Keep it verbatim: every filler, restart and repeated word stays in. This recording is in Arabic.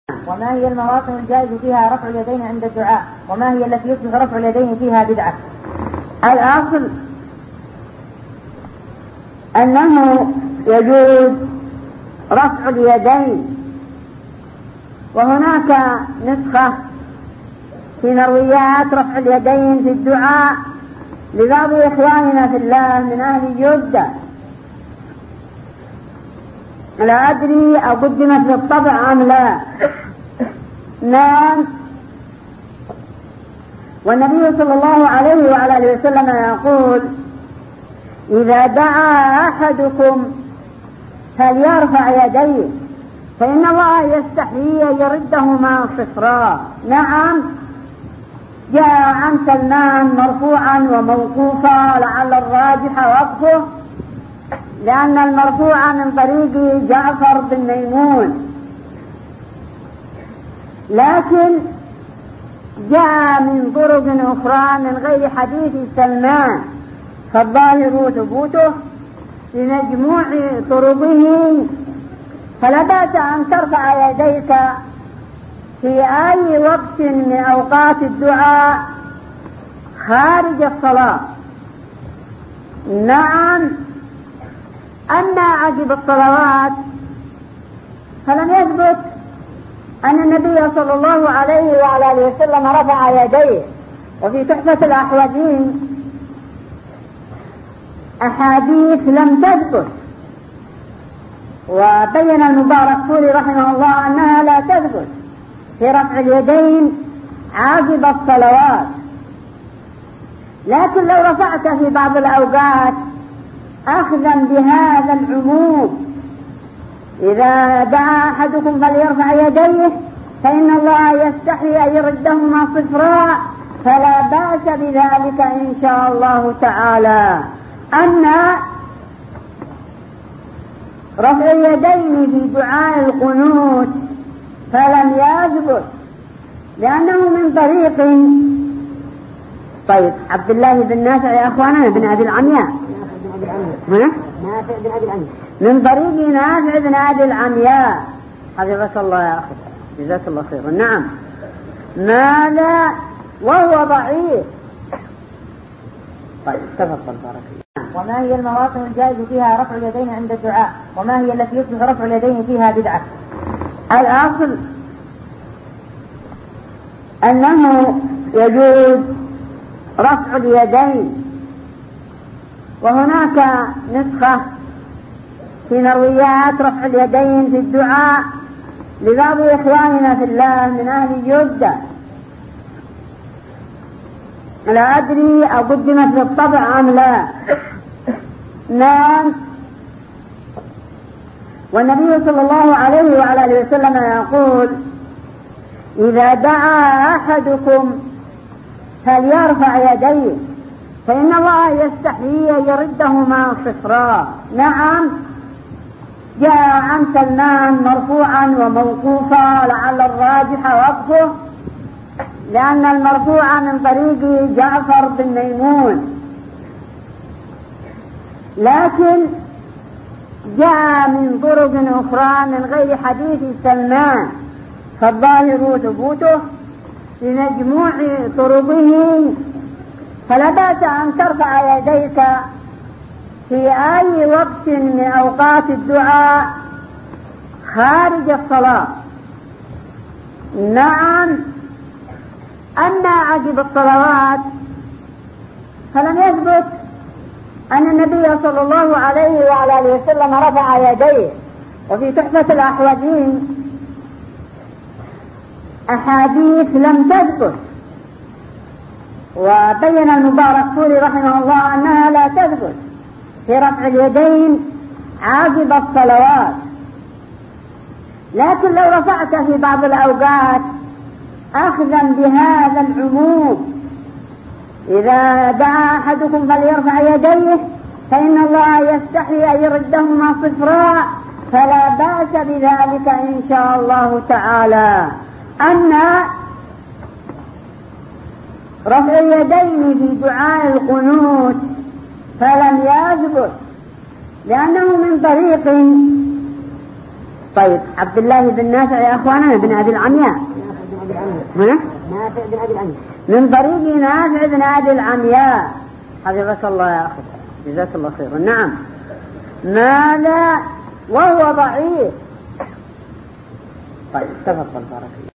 وما هي المواطن الجائز فيها رفع اليدين عند الدعاء؟ وما هي التي يصبح رفع اليدين فيها بدعة؟ الأصل أنه يجوز رفع اليدين، وهناك نسخة في مرويات رفع اليدين في الدعاء لبعض إخواننا في الله من أهل جدة، لا أدري أقدمت بالطبع أم لا. نعم. والنبي صلى الله عليه وعلى آله وسلم يقول: إذا دعا أحدكم فليرفع يديه فإن الله يستحيي أن يردهما صفرا. نعم. جاء عن سلمان مرفوعا وموقوفا، لعل الراجح وقفه، لأن المرفوع من طريق جعفر بن ميمون، لكن جاء من طرق أخرى من غير حديث سلمان، فالظاهر ثبوته لمجموع طرقه، فلا بأس أن ترفع يديك في أي وقت من أوقات الدعاء خارج الصلاة. نعم. أما عقب الصلوات فلم يثبت أن النبي صلى الله عليه وعلى آله وسلم رفع يديه. وفي تحفة الأحوذين أحاديث لم تثبت، وبين المباركفوري رحمه الله أنها لا تثبت في رفع اليدين عقب الصلوات، لكن لو رفعت في بعض الأوقات أخذا بهذا العموم: إذا دعا أحدكم فليرفع يديه فإن الله يستحي أن يردهما صفرا، فلا بأس بذلك إن شاء الله تعالى. أما رفع اليدين في دعاء القنوت فلم يثبت، لأنه من طريق طيب عبد الله بن نافع يا أخوانا بن أبي العمياء، نافع بن أبي العمياء، من طريق نافع بن أبي العمياء، حفظك الله يا أخي، جزاك الله خيرا. نعم. ماذا وهو ضعيف. طيب تفضل بارك الله. وما هي المواطن الجائز فيها رفع اليدين عند الدعاء؟ وما هي التي يصبح رفع اليدين فيها بدعة؟ الأصل أنه يجوز رفع اليدين، وهناك نسخة في مرويات رفع اليدين في الدعاء لبعض إخواننا في الله من أهل جدة، لا أدري أقدمت بالطبع أم لا. نعم. والنبي صلى الله عليه وعلى آله وسلم يقول: إذا دعا أحدكم فليرفع يديه فإن الله يستحيي أن يردهما صفرا. نعم. جاء عن سلمان مرفوعا وموقوفا، لعل الراجح وقفه، لأن المرفوع من طريق جعفر بن ميمون، لكن جاء من طرق أخرى من غير حديث سلمان، فالظاهر ثبوته لمجموع طرقه، فلا بأس أن ترفع يديك في أي وقت من أوقات الدعاء خارج الصلاة. نعم. أما عقب الصلوات فلم يثبت أن النبي صلى الله عليه وعلى آله وسلم رفع يديه. وفي تحفة الأحوذين أحاديث لم تثبت، وبين المباركفوري رحمه الله أنها لا تثبت في رفع اليدين عقب الصلوات، لكن لو رفعت في بعض الأوقات أخذا بهذا العموم: إذا دعا أحدكم فليرفع يديه فإن الله يستحي أن يردهما صفرا، فلا بأس بذلك إن شاء الله تعالى. أما رفع اليدين في دعاء القنوت فلم يثبت، لأنه من طريق طيب عبد الله بن نافع يا أخواننا بن أبي العمياء. ها؟ نافع بن أبي العمياء. من طريق نافع بن أبي العمياء. حفظك الله يا أخي، جزاك الله خيرا. نعم. ماذا وهو ضعيف. طيب تفضل بارك الله.